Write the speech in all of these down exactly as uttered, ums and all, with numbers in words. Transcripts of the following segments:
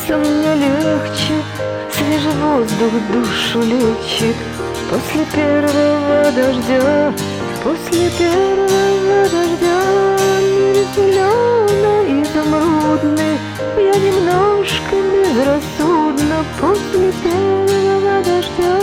Сердцу мне легче, свежий воздух душу лечит. После первого дождя, после первого дождя, мир зелено-изумрудный, я немножко безрассудна после первого дождя.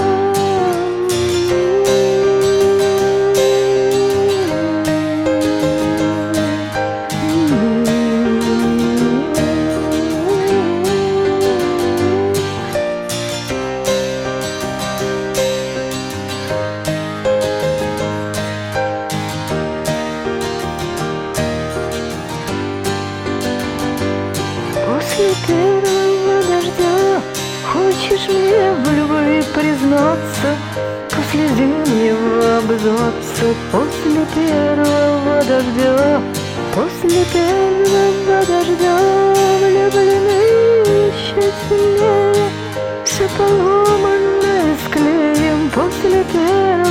После первого дождя хочешь мне в любви признаться, после зимнего обзваться, после первого дождя, после первого дождя влюблены еще сильнее, все поломанное склеим после первого.